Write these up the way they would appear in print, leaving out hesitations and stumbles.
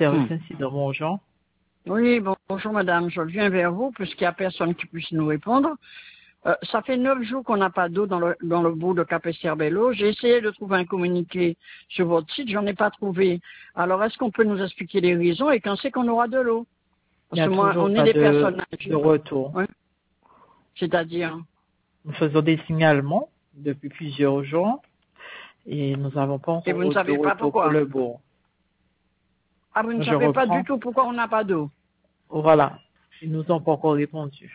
service incident, Jean. Oui, bonjour madame, je viens vers vous puisqu'il n'y a personne qui puisse nous répondre. Ça fait 9 jours qu'on n'a pas d'eau dans le bout de Capesterbello. J'ai essayé de trouver un communiqué sur votre site, j'en ai pas trouvé. Alors est-ce qu'on peut nous expliquer les raisons et quand c'est qu'on aura de l'eau? Il n'y Parce a que moi, toujours on est pas des personnes de retour. Ouais. C'est-à-dire? Nous faisons des signalements depuis plusieurs jours et nous n'avons pas Et encore vous ne de savez pas retour pour pourquoi? le bourg. Ah, vous ne Je savez pas du reprends. tout pourquoi on n'a pas d'eau? Voilà. Ils nous ont pas encore répondu.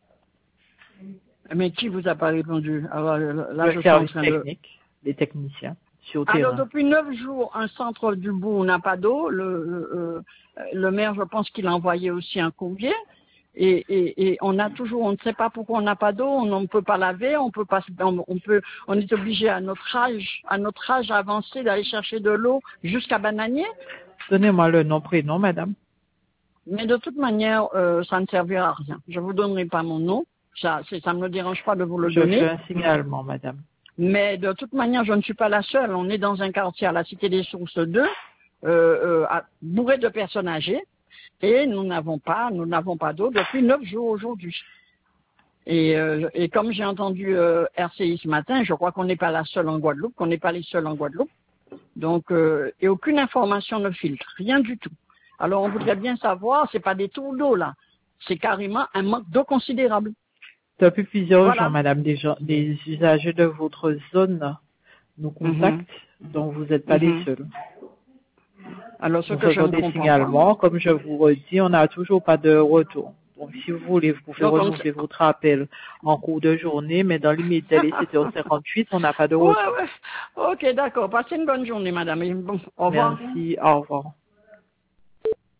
Mais qui vous a pas répondu? Alors là, Le je suis en service train de... technique, les techniciens sur Alors, terrain. depuis 9 jours, un centre du bout n'a pas d'eau. Le maire, je pense qu'il a envoyé aussi un courrier. Et on a toujours, on ne sait pas pourquoi on n'a pas d'eau, on ne peut pas laver, on est obligé à notre âge avancé d'aller chercher de l'eau jusqu'à Bananier. Donnez-moi le nom, prénom, madame. Mais de toute manière, ça ne servira à rien. Je vous donnerai pas mon nom. Ça ne me dérange pas de vous le Je donner. fais un signalement, madame. Mais de toute manière, je ne suis pas la seule. On est dans un quartier à la Cité des Sources 2, bourré de personnes âgées, et nous n'avons pas d'eau depuis 9 jours aujourd'hui. Et comme j'ai entendu RCI ce matin, je crois qu'on n'est pas la seule en Guadeloupe, qu'on n'est pas les seuls en Guadeloupe. Donc, et aucune information ne filtre, rien du tout. Alors, on voudrait bien savoir, c'est pas des tours d'eau là, c'est carrément un manque d'eau considérable. Depuis plusieurs jours, Voilà. madame, des usagers de votre zone nous contactent, donc vous n'êtes pas les seuls. Alors, ce Nous que je faisons ne des comprends pas. signalements, comme je vous redis, on n'a toujours pas de retour. Donc, si vous voulez, vous pouvez Donc, renouveler votre appel en cours de journée, mais dans l'immédiat, les 7h58, on n'a pas de Ouais, retour. ouais. Ok, d'accord. Passez une bonne journée, madame. Et bon, au revoir. Merci, au revoir.